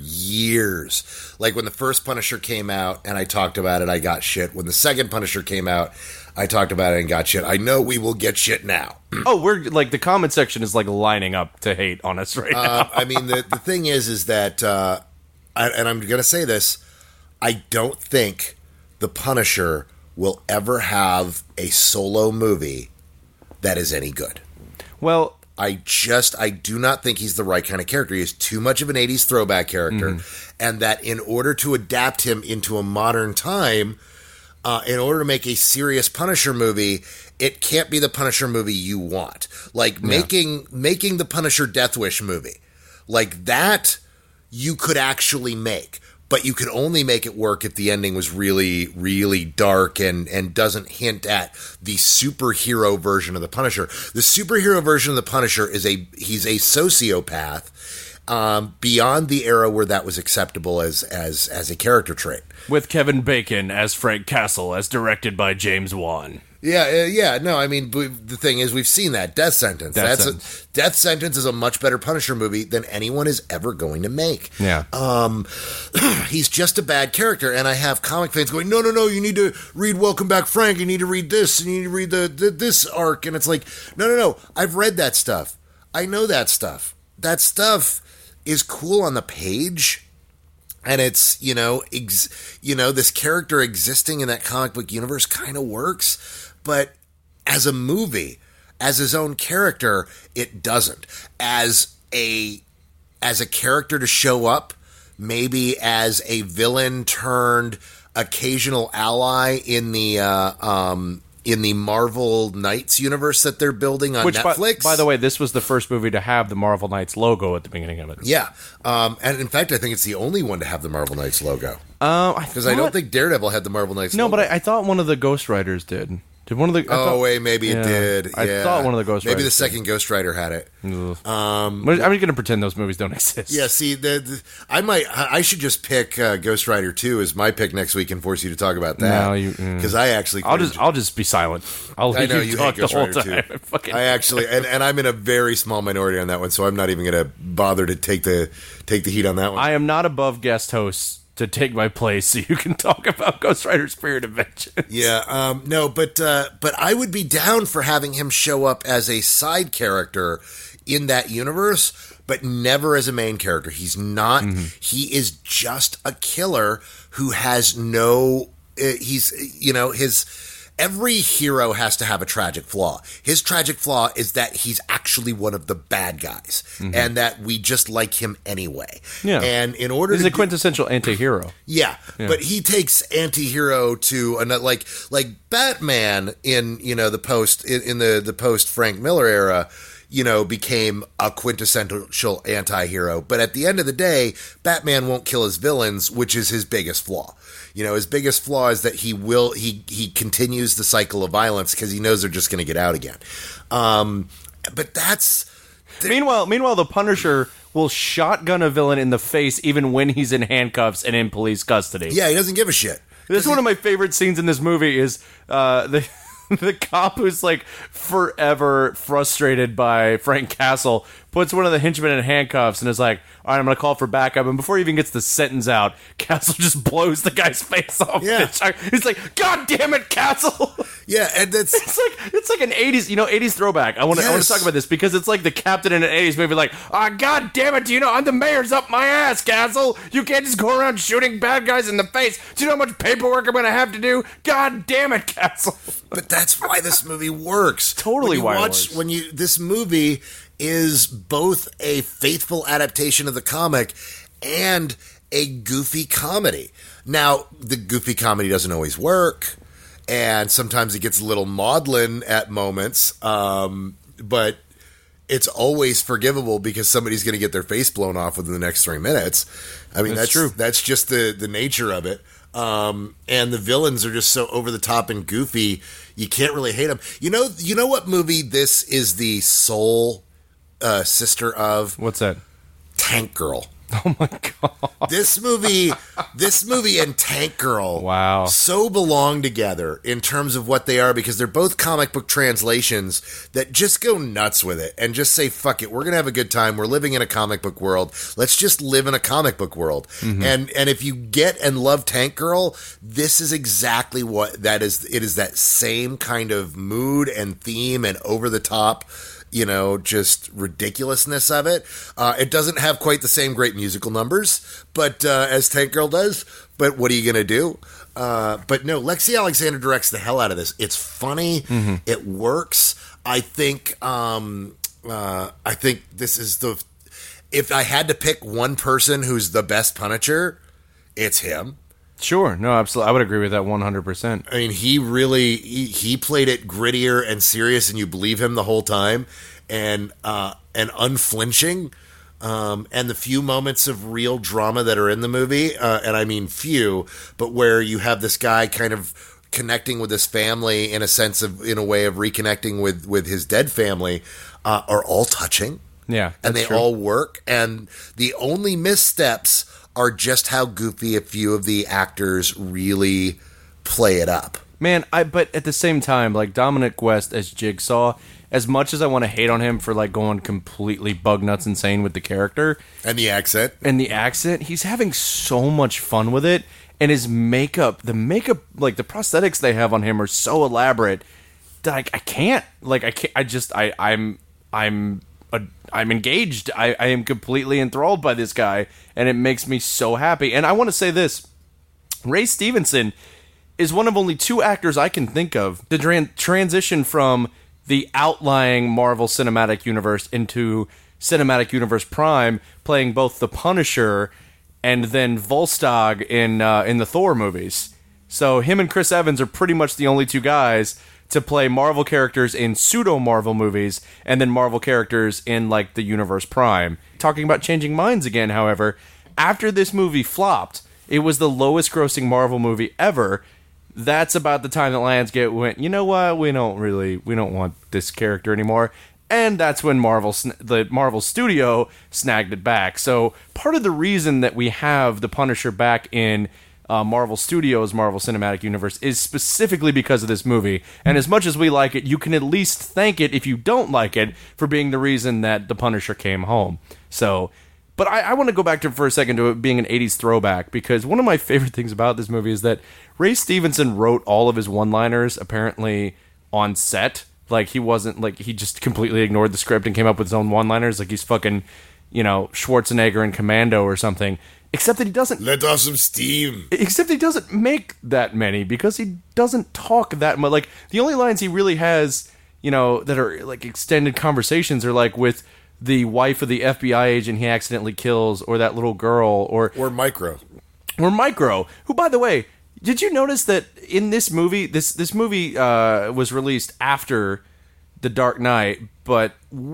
years. Like when the first Punisher came out, and I talked about it, I got shit. When the second Punisher came out, I talked about it and got shit. I know we will get shit now. Oh, we're like the comment section is like lining up to hate on us right now. Uh, I mean, the the thing is, is that, uh, I, and I'm going to say this, I don't think the Punisher will ever have a solo movie that is any good. Well, I just, I do not think he's the right kind of character. He is too much of an eighties throwback character. Mm-hmm. And that in order to adapt him into a modern time, uh, in order to make a serious Punisher movie, it can't be the Punisher movie you want. Like yeah. making making the Punisher Death Wish movie. Like that you could actually make. But you could only make it work if the ending was really, really dark and, and doesn't hint at the superhero version of the Punisher. The superhero version of the Punisher is a he's a sociopath um, beyond the era where that was acceptable as as as a character trait. With Kevin Bacon as Frank Castle, as directed by James Wan. Yeah, uh, yeah, no, I mean, the thing is, we've seen that. Death Sentence. Death That's Sentence. A, Death Sentence is a much better Punisher movie than anyone is ever going to make. Yeah. Um, he's just a bad character, and I have comic fans going, no, no, no, you need to read Welcome Back, Frank, you need to read this, and you need to read the, the this arc, and it's like, no, no, no, I've read that stuff. I know that stuff. That stuff is cool on the page. And it's, you know, ex- you know, this character existing in that comic book universe kind of works, but as a movie, as his own character, it doesn't. As a as a character to show up, maybe as a villain turned occasional ally in the uh, um, in the Marvel Knights universe that they're building on Which, Netflix. By, by the way, this was the first movie to have the Marvel Knights logo at the beginning of it. Yeah. Um, and in fact, I think it's the only one to have the Marvel Knights logo. Because uh, I, I don't think Daredevil had the Marvel Knights no, logo. No, but I, I thought one of the Ghost Riders did. Did one of the? I oh thought, wait, maybe yeah, it did. I yeah. thought one of the Ghost Maybe Riders the second did. Ghost Rider had it. Um, I'm going to pretend those movies don't exist. Yeah, see, the, the, I might, I should just pick uh, Ghost Rider two as my pick next week and force you to talk about that. No, you because mm. I actually, I'll just, I'll just be silent. I'll let I know you, you talk hate Ghost the whole Rider time. too. Fucking I actually, and, and I'm in a very small minority on that one, so I'm not even going to bother to take the take the heat on that one. I am not above guest hosts to take my place so you can talk about Ghost Rider Spirit of Vengeance. Yeah, um, no, but uh, but I would be down for having him show up as a side character in that universe, but never as a main character. He's not, mm-hmm. he is just a killer who has no, uh, he's, you know, his, every hero has to have a tragic flaw. His tragic flaw is that he's actually one of the bad guys, mm-hmm. and that we just like him anyway. Yeah. And in order he's to a quintessential do, anti-hero. Yeah, yeah, but he takes anti-hero to another, like like Batman in, you know, the post in, in the the post Frank Miller era, you know, became a quintessential anti-hero. But at the end of the day, Batman won't kill his villains, which is his biggest flaw. You know, his biggest flaw is that he will he he continues the cycle of violence because he knows they're just going to get out again. Um, but that's the- meanwhile. Meanwhile, the Punisher will shotgun a villain in the face even when he's in handcuffs and in police custody. Yeah, he doesn't give a shit. This is he- one of my favorite scenes in this movie. Is uh, the. The cop who's like forever frustrated by Frank Castle puts one of the henchmen in handcuffs and is like, all right, I'm going to call for backup. And before he even gets the sentence out, Castle just blows the guy's face off. Yeah. He's like, God damn it, Castle. Yeah, and that's it's like it's like an eighties, you know, eighties throwback. I want to yes. I want to talk about this because it's like the captain in an eighties movie, like, ah, oh, God damn it, do you know I'm the mayor's up my ass, Castle? You can't just go around shooting bad guys in the face. Do you know how much paperwork I'm going to have to do? God damn it, Castle. But that's why this movie works. Totally when you why watch, it works. When you this movie is both a faithful adaptation of the comic and a goofy comedy. Now, the goofy comedy doesn't always work, and sometimes it gets a little maudlin at moments, um, but it's always forgivable because somebody's going to get their face blown off within the next three minutes. I mean, that's, that's true. That's just the, the nature of it. Um, and the villains are just so over the top and goofy, you can't really hate them. You know, you know what movie this is the sole uh, sister of? What's that? Tank Girl. Oh my god! This movie, this movie, and Tank Girl, wow, so belong together in terms of what they are because they're both comic book translations that just go nuts with it and just say, "Fuck it, we're gonna have a good time. We're living in a comic book world. Let's just live in a comic book world." Mm-hmm. And and if you get and love Tank Girl, this is exactly what that is. It is that same kind of mood and theme and over the top, you know, just ridiculousness of it. Uh, it doesn't have quite the same great musical numbers, but uh, as Tank Girl does. But what are you going to do? Uh, but no, Lexi Alexander directs the hell out of this. It's funny. Mm-hmm. It works. I think um, uh, I think this is the. If I had to pick one person who's the best Punisher, it's him. Sure, no, absolutely, I would agree with that one hundred percent. I mean, he really he, he played it grittier and serious, and you believe him the whole time, and uh, and unflinching. Um, and the few moments of real drama that are in the movie, uh, and I mean few, but where you have this guy kind of connecting with his family in a sense of, in a way of reconnecting with, with his dead family, uh, are all touching. Yeah, and they true. all work. And the only missteps are just how goofy a few of the actors really play it up. Man, I but at the same time, like Dominic West as Jigsaw, as much as I want to hate on him for like going completely bug nuts insane with the character and the accent and the accent, he's having so much fun with it. And his makeup, the makeup, like the prosthetics they have on him are so elaborate that I, I can't, like I can't, I just, I, I'm, I'm, a, I'm engaged. I, I am completely enthralled by this guy, and it makes me so happy. And I want to say this: Ray Stevenson is one of only two actors I can think of to tran- transition from the outlying Marvel Cinematic Universe into Cinematic Universe Prime, playing both the Punisher and then Volstagg in uh, in the Thor movies. So him and Chris Evans are pretty much the only two guys to play Marvel characters in pseudo-Marvel movies, and then Marvel characters in, like, the Universe Prime. Talking about changing minds again, however, after this movie flopped, it was the lowest-grossing Marvel movie ever. That's about the time that Lionsgate went, you know what, we don't really, we don't want this character anymore. And that's when Marvel, the Marvel studio snagged it back. So part of the reason that we have the Punisher back in uh, Marvel Studios' Marvel Cinematic Universe is specifically because of this movie. And as much as we like it, you can at least thank it, if you don't like it, for being the reason that the Punisher came home. So, but I, I want to go back to for a second to it being an eighties throwback, because one of my favorite things about this movie is that Ray Stevenson wrote all of his one-liners apparently on set. Like, he wasn't, like, he just completely ignored the script and came up with his own one-liners, like he's fucking, you know, Schwarzenegger in Commando or something. Except that he doesn't... Let off some steam. Except he doesn't make that many, because he doesn't talk that much. Like, the only lines he really has, you know, that are, like, extended conversations are, like, with the wife of the F B I agent he accidentally kills, or that little girl, or... Or Micro. Or Micro, who, by the way... Did you notice that in this movie, this this movie uh, was released after The Dark Knight, but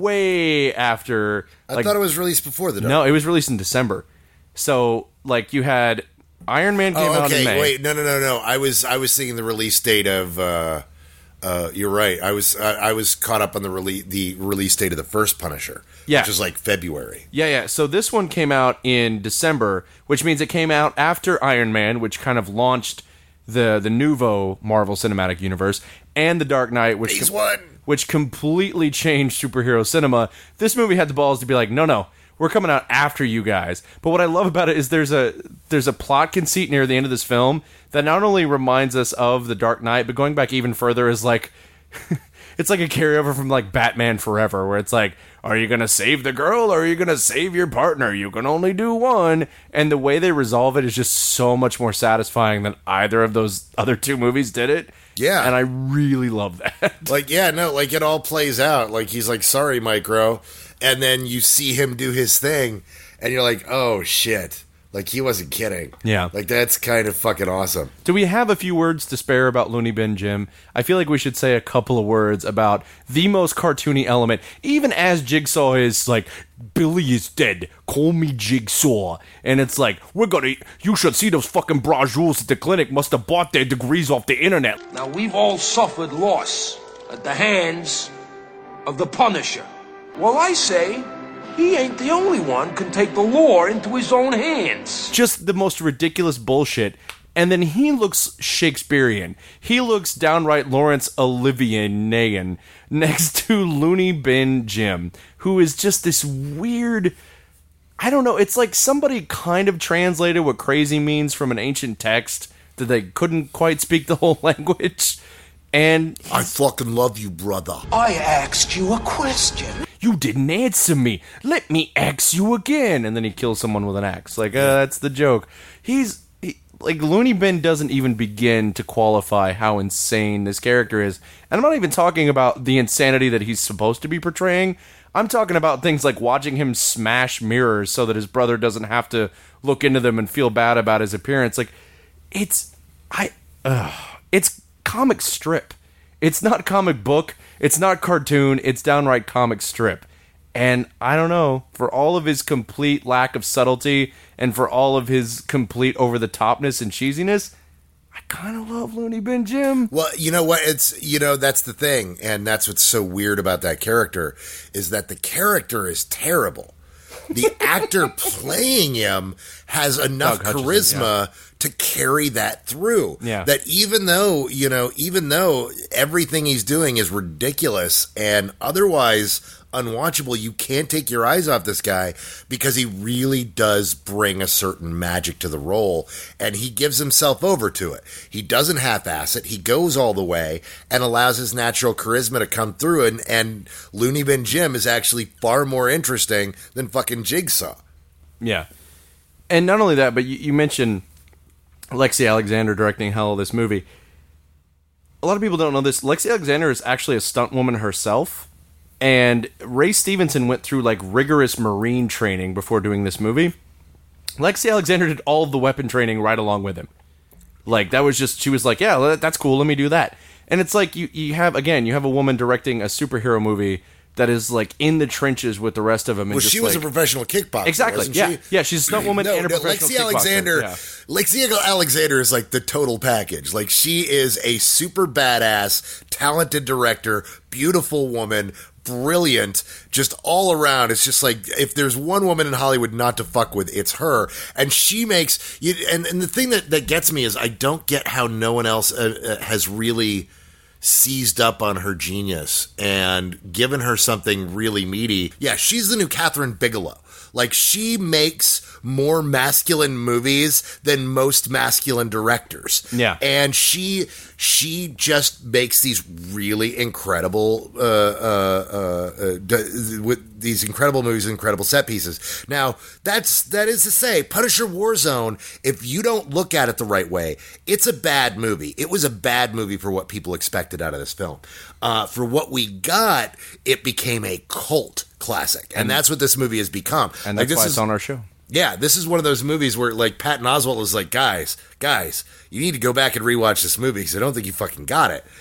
way after... I like, thought it was released before The Dark Knight. No, it was released in December. So, like, you had Iron Man came oh, out in May. Okay, wait, no, no, no, no. I was I was thinking the release date of... Uh, uh, you're right. I was I, I was caught up on the release the release date of the first Punisher, yeah. which was like February. Yeah, yeah. So this one came out in December, which means it came out after Iron Man, which kind of launched the the nouveau Marvel Cinematic Universe, and The Dark Knight, which Phase com- one. which completely changed superhero cinema. This movie had the balls to be like, no, no, we're coming out after you guys. But what I love about it is there's a there's a plot conceit near the end of this film that not only reminds us of The Dark Knight, but going back even further is like, it's like a carryover from like Batman Forever, where it's like, are you going to save the girl or are you going to save your partner? You can only do one. And the way they resolve it is just so much more satisfying than either of those other two movies did it. Yeah. And I really love that. Like, yeah, no, like it all plays out. Like, he's like, sorry, Micro. And then you see him do his thing, and you're like, oh, shit. Like, he wasn't kidding. Yeah. Like, that's kind of fucking awesome. Do we have a few words to spare about Looney Bin Jim? I feel like we should say a couple of words about the most cartoony element, even as Jigsaw is like, Billy is dead, call me Jigsaw. And it's like, we're gonna, you should see those fucking brajoules at the clinic must have bought their degrees off the internet. Now, we've all suffered loss at the hands of the Punisher. Well, I say, he ain't the only one can take the law into his own hands. Just the most ridiculous bullshit. And then he looks Shakespearean. He looks downright Laurence Olivier-Nagan next to Looney Bin Jim, who is just this weird... I don't know, it's like somebody kind of translated what crazy means from an ancient text that they couldn't quite speak the whole language. And... I fucking love you, brother. I asked you a question. You didn't answer me. Let me axe you again. And then he kills someone with an axe. Like, uh, that's the joke. He's... He, like, Looney Bin doesn't even begin to qualify how insane this character is. And I'm not even talking about the insanity that he's supposed to be portraying. I'm talking about things like watching him smash mirrors so that his brother doesn't have to look into them and feel bad about his appearance. Like, it's I uh, it's comic strip. It's not comic book. It's not cartoon. It's downright comic strip. And I don't know, for all of his complete lack of subtlety and for all of his complete over-the-topness and cheesiness, I kind of love Looney Bin Jim. Well, you know what? It's, you know, that's the thing. And that's what's so weird about that character is that the character is terrible. The actor playing him has enough charisma yeah. to carry that through. Yeah. That even though, you know, even though everything he's doing is ridiculous and otherwise unwatchable, you can't take your eyes off this guy because he really does bring a certain magic to the role, and he gives himself over to it. He doesn't half-ass it. He goes all the way and allows his natural charisma to come through, and, and Looney Bin Jim is actually far more interesting than fucking Jigsaw. Yeah. And not only that, but you, you mentioned Lexi Alexander directing hell of this movie. A lot of people don't know this. Lexi Alexander is actually a stunt woman herself. And Ray Stevenson went through, like, rigorous Marine training before doing this movie. Lexi Alexander did all of the weapon training right along with him. Like, that was just, she was like, yeah, that's cool, let me do that. And it's like, you, you have, again, you have a woman directing a superhero movie that is, like, in the trenches with the rest of them. And well, just, she was like, a professional kickboxer, exactly, wasn't yeah. she? Yeah, she's a stunt woman no, and a no, professional Lexi kickboxer. Alexander, Yeah. Lexi Alexander is like the total package. Like, she is a super badass, talented director, beautiful woman, brilliant, just all around. It's just like, if there's one woman in Hollywood not to fuck with, it's her. And she makes, you, and, and the thing that, that gets me is I don't get how no one else uh, uh, has really seized up on her genius and given her something really meaty. Yeah, she's the new Catherine Bigelow. Like, she makes more masculine movies than most masculine directors. Yeah. And she she just makes these really incredible uh, uh, uh, uh, d- with these incredible movies, incredible set pieces. Now, that's that is to say, Punisher Warzone, if you don't look at it the right way, it's a bad movie. It was a bad movie for what people expected out of this film. Uh, for what we got, it became a cult classic, and, and that's what this movie has become. And that's like, why is, it's on our show. Yeah, this is one of those movies where, like, Patton Oswalt was like, guys, guys, you need to go back and rewatch this movie because I don't think you fucking got it.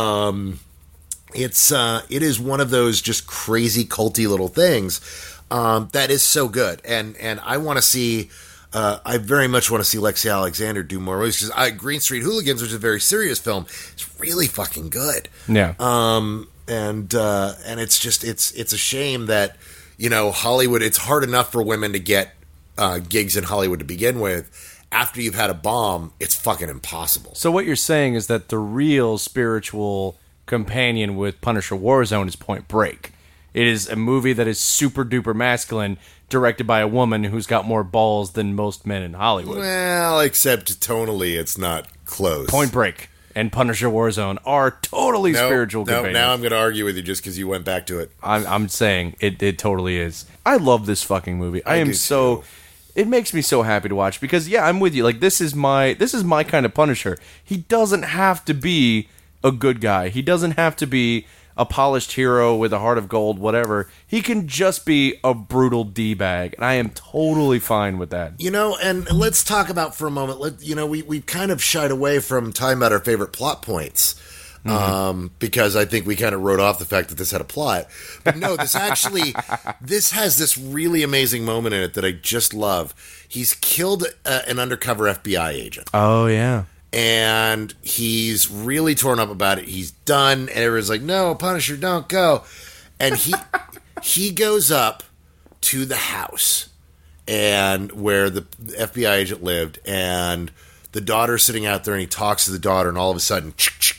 Um, it's uh, it is one of those just crazy culty little things um, that is so good, and and I want to see. Uh, I very much want to see Lexi Alexander do more movies because Green Street Hooligans, which is a very serious film, is really fucking good. Yeah. Um, and uh, and it's just it's it's a shame that, you know, Hollywood. It's hard enough for women to get uh, gigs in Hollywood to begin with. After you've had a bomb, it's fucking impossible. So what you're saying is that the real spiritual companion with Punisher Warzone is Point Break. It is a movie that is super duper masculine, directed by a woman who's got more balls than most men in Hollywood. Well, except tonally, it's not close. Point Break and Punisher Warzone are totally no, spiritual no, companions. Now I'm going to argue with you just because you went back to it. I'm, I'm saying it, it totally is. I love this fucking movie. I, I am so... Too. It makes me so happy to watch because, yeah, I'm with you. Like, this is my this is my kind of Punisher. He doesn't have to be a good guy. He doesn't have to be a polished hero with a heart of gold, whatever. He can just be a brutal D-bag, and I am totally fine with that. You know, and let's talk about for a moment, let, you know, we, we've kind of shied away from talking about our favorite plot points. Mm-hmm. Um, because I think we kind of wrote off the fact that this had a plot. But no, this actually, this has this really amazing moment in it that I just love. He's killed uh, an undercover F B I agent. Oh, yeah. And he's really torn up about it. He's done. And everyone's like, no, Punisher, don't go. And he he goes up to the house and where the F B I agent lived. And the daughter's sitting out there and he talks to the daughter and all of a sudden,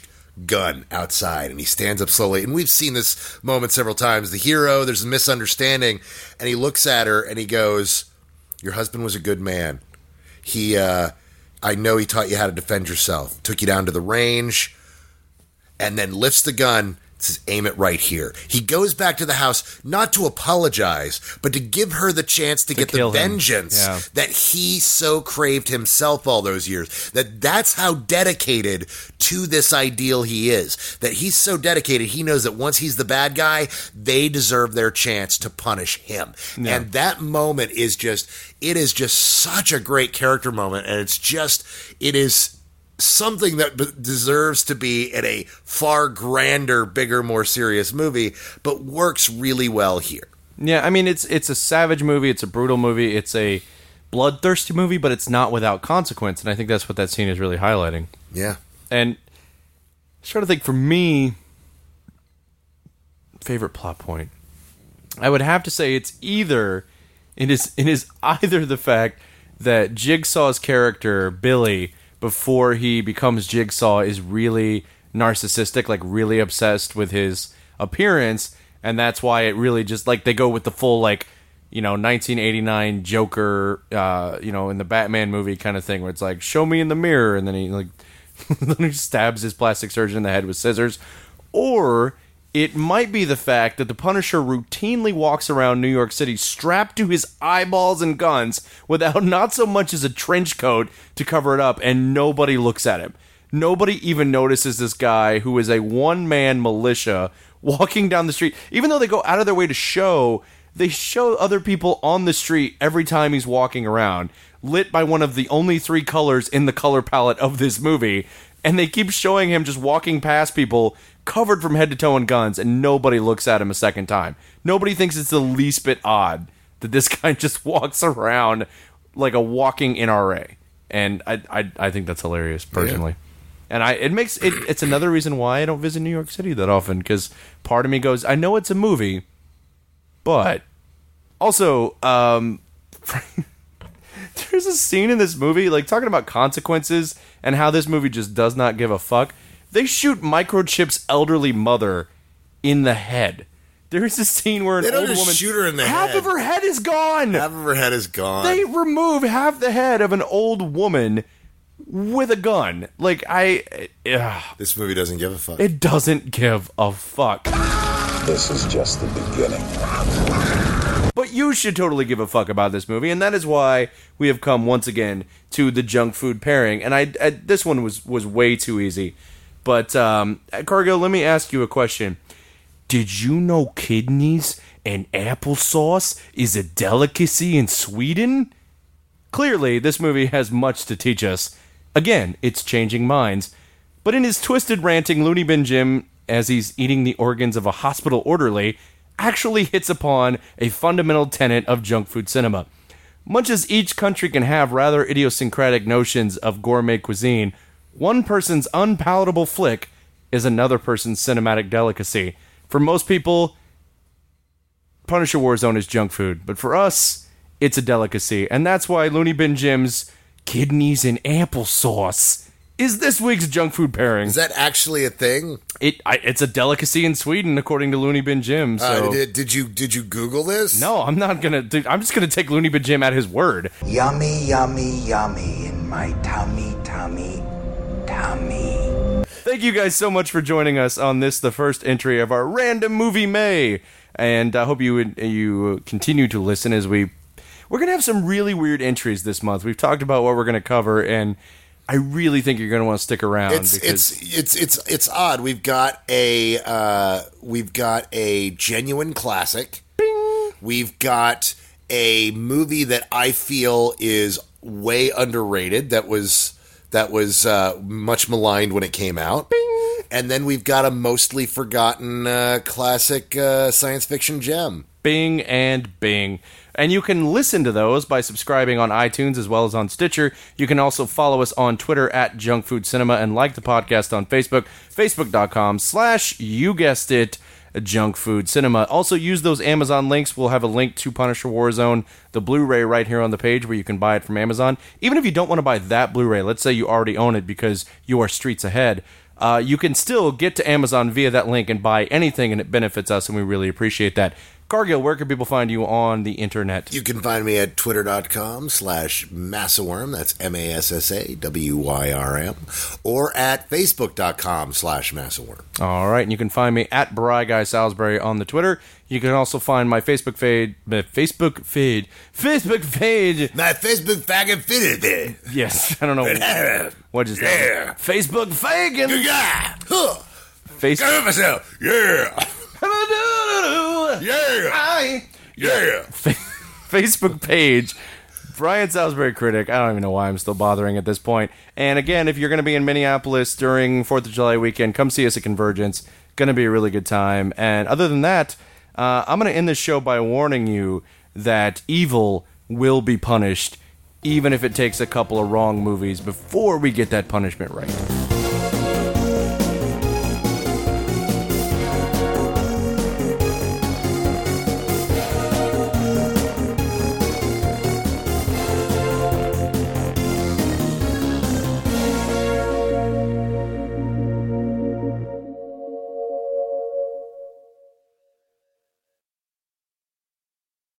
gun outside, and he stands up slowly, and we've seen this moment several times. The hero, there's a misunderstanding, and he looks at her and he goes, your husband was a good man. He uh I know he taught you how to defend yourself, took you down to the range, and then lifts the gun, says, aim it right here. He goes back to the house not to apologize, but to give her the chance to, to get the vengeance yeah. that he so craved himself all those years. That that's how dedicated to this ideal he is. That he's so dedicated, he knows that once he's the bad guy, they deserve their chance to punish him. Yeah. And that moment is just, it is just such a great character moment, and it's just, it is something that b- deserves to be in a far grander, bigger, more serious movie, but works really well here. Yeah, I mean, it's it's a savage movie, it's a brutal movie, it's a bloodthirsty movie, but it's not without consequence, and I think that's what that scene is really highlighting. Yeah. And I was trying to think, for me, favorite plot point, I would have to say it's either, it is, it is either the fact that Jigsaw's character, Billy, before he becomes Jigsaw, is really narcissistic, like really obsessed with his appearance, and that's why it really just, like, they go with the full, like, you know, nineteen eighty-nine Joker, uh, you know, in the Batman movie kind of thing, where it's like, show me in the mirror, and then he, like, then he stabs his plastic surgeon in the head with scissors. Or it might be the fact that the Punisher routinely walks around New York City strapped to his eyeballs and guns without not so much as a trench coat to cover it up, and nobody looks at him. Nobody even notices this guy who is a one-man militia walking down the street. Even though they go out of their way to show, they show other people on the street every time he's walking around, lit by one of the only three colors in the color palette of this movie, and they keep showing him just walking past people covered from head to toe in guns, and nobody looks at him a second time. Nobody thinks it's the least bit odd that this guy just walks around like a walking N R A. And I I, I think that's hilarious, personally. Yeah. And I it makes it it's another reason why I don't visit New York City that often, because part of me goes, I know it's a movie, but also, um, there's a scene in this movie, like, talking about consequences and how this movie just does not give a fuck. They shoot Microchip's elderly mother in the head. There's a scene where an they don't old just woman, shoot her in the half head. of her head is gone. Half of her head is gone. They remove half the head of an old woman with a gun. Like, I... Ugh. This movie doesn't give a fuck. It doesn't give a fuck. This is just the beginning. But you should totally give a fuck about this movie, and that is why we have come once again to the junk food pairing. And I, I this one was, was way too easy. But, um, Cargill, let me ask you a question. Did you know kidneys and applesauce is a delicacy in Sweden? Clearly, this movie has much to teach us. Again, it's changing minds. But in his twisted ranting, Looney Bin Jim, as he's eating the organs of a hospital orderly, actually hits upon a fundamental tenet of junk food cinema. Much as each country can have rather idiosyncratic notions of gourmet cuisine, one person's unpalatable flick is another person's cinematic delicacy. For most people, Punisher Warzone is junk food, but for us, it's a delicacy, and that's why Looney Bin Jim's kidneys and applesauce is this week's junk food pairing. Is that actually a thing? It I, it's a delicacy in Sweden, according to Looney Bin Jim. So uh, did, did you did you Google this? No, I'm not gonna. Dude, I'm just gonna take Looney Bin Jim at his word. Yummy, yummy, yummy in my tummy, tummy, tummy. Thank you guys so much for joining us on this, the first entry of our Random Movie May, and I hope you you continue to listen as we we're gonna have some really weird entries this month. We've talked about what we're gonna cover, and I really think you're going to want to stick around. It's because it's it's it's it's odd. We've got a uh, we've got a genuine classic. Bing. We've got a movie that I feel is way underrated. That was that was uh, much maligned when it came out. Bing. And then we've got a mostly forgotten uh, classic uh, science fiction gem. Bing and Bing. And you can listen to those by subscribing on iTunes as well as on Stitcher. You can also follow us on Twitter at Junk Food Cinema and like the podcast on Facebook, facebook.com slash, you guessed it, Junk Food Cinema. Also use those Amazon links. We'll have a link to Punisher Warzone, the Blu-ray, right here on the page where you can buy it from Amazon. Even if you don't want to buy that Blu-ray, let's say you already own it because you are streets ahead, uh, you can still get to Amazon via that link and buy anything, and it benefits us, and we really appreciate that. Cargill, where can people find you on the internet? You can find me at twitter.com slash Massaworm. That's M A S S A W Y R M. Or at facebook.com slash Massaworm. All right, and you can find me at Bry Guy Salisbury on the Twitter. You can also find my Facebook feed, my Facebook feed, Facebook feed. My Facebook faggot fitted there. Yes, I don't know what just happened. Yeah. Facebook fagin. Yeah. Huh. Facebook. Got myself. Yeah. Yeah. I. Yeah. Facebook page, Brian Salisbury Critic. I don't even know why I'm still bothering at this point. And again, if you're going to be in Minneapolis during fourth of July weekend, come see us at Convergence. Going to be a really good time. And other than that, uh, I'm going to end this show by warning you that evil will be punished, even if it takes a couple of wrong movies before we get that punishment right.